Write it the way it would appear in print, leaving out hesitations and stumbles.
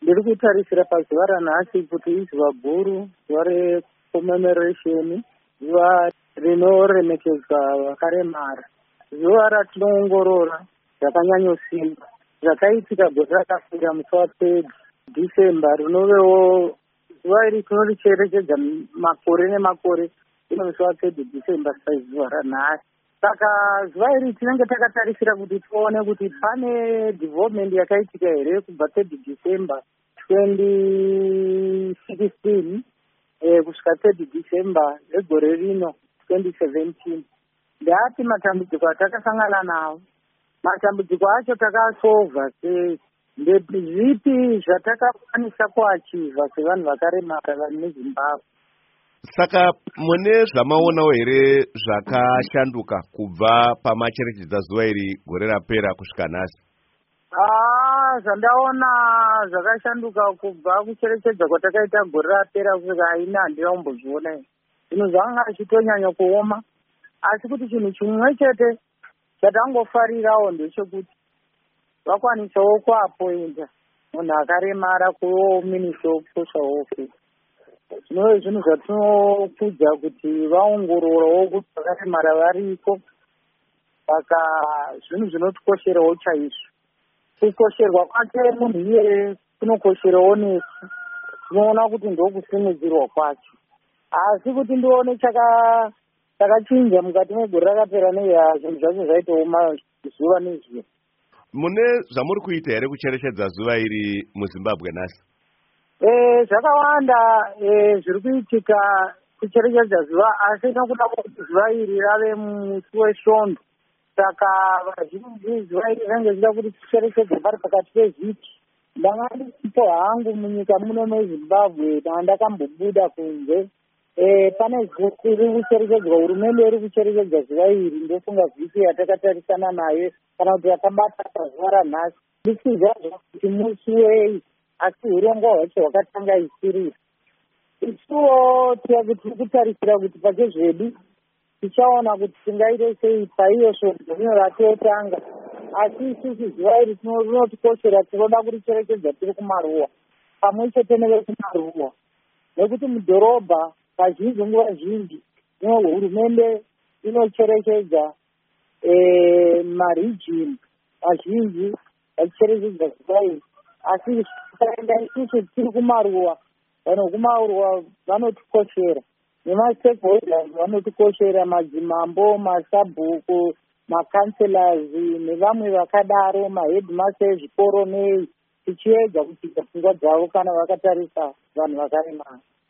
ndiri kutarisira pazuva ranhasi kuti izuva guru, zuva recommemoration, zuva rinoremekedzwa vakaremara, zuva ratinoongorora zvakanyanyosimba zvakaitika gore rakapfuura musi wa3 December, rinovewo zuva iri tinoricherechedza makore nemakore, ino musi wa3 December zuva ranhasi. Saka zuva iri tinenge takatarisira kuti tione kuti pane development yakaitika here kubva 3 December 2016 kusvika 3 December egore rino 2017. Ndati matambudziko atakasangana nawo, matambudziko acho takasovha sei, ndezvipi zvatakakwanisa kuachivha sevanhu vakaremara vari muZimbabwe. Saka mune zvamaonawo here zvakashanduka kubva pamacherechedza zuva iri gore rapera kusvika nhasi? Zvandaona zvakashanduka kubva kucherechedza kwatakaita gore rapera kusvika ina handina kumbozviona. Zvinhu zvanga zvichitonyanya kuoma, asi kuti chinhu chimwe chete chatangofarirawo ndechekuti vakwanisawo kuapointa munhu akaremara kuvo minister of social welfare. Zvinove zvinhu zvatinokudza kuti vaongororawo kuti vakaremara variko. Saka zvinhu zvinotikosherawo chaizvo. Kukosherwa kwake munhu iye kunokosherawo nesu, tinoona kuti ndokusimudzirwa kwacho. Asi kuti ndione chakachinja mukati megore rakapera neya, zvinhu zvacho zvaitooma zuva nezuva. Mune zvamuri kuita here kucherechedza zuva iri muZimbabwe nhasi? Zvakawanda zviri kuitika kucherechedza zuva, asi nokuda kuti zuva iri rave musi wesvondo, saka vazhinji zuva iri rinenge zvichida kuti ticherechedze pari pakati pevhiki. Ndanga ndisipo hangu munyika muno meZimbabwe, ndakambobuda kunze. Pane vhiki riri kucherechedzwa, hurumende iri kucherechedza zuva iri, ndofunga vhiki yatakatarisana nayo kana kuti yakabata pazuva ranhasi. Ndisiziva kuti musi wei, asi urongwa hwacho hwakatanga isirira. Isuwo tiri kutarisira kuti pake zvedu tichaona kuti tingaite sei paiyo svondo rino ratotanga, asi isusu zuva iri rinotikoshera, tinoda kuricherechedza tiri kumaruwa pamwe chete nevekumaruwa, nekuti mudhorobha kazhinji nguva zhinji hurumende inocherechedza marijini mazhinji vachicherechedza zuva iri, asi tikaenda isusu tiri kumaruwa, vanhu kumaruwa vanotikoshera, nemastakeholders vanotikoshera, madzimambo, masabhuku, makanselas nevamwe vakadaro, mahedmaster ezvikoro nei, tichiedza kuchita pfungwa dzavo kana vakatarisa vanhu vakaremara.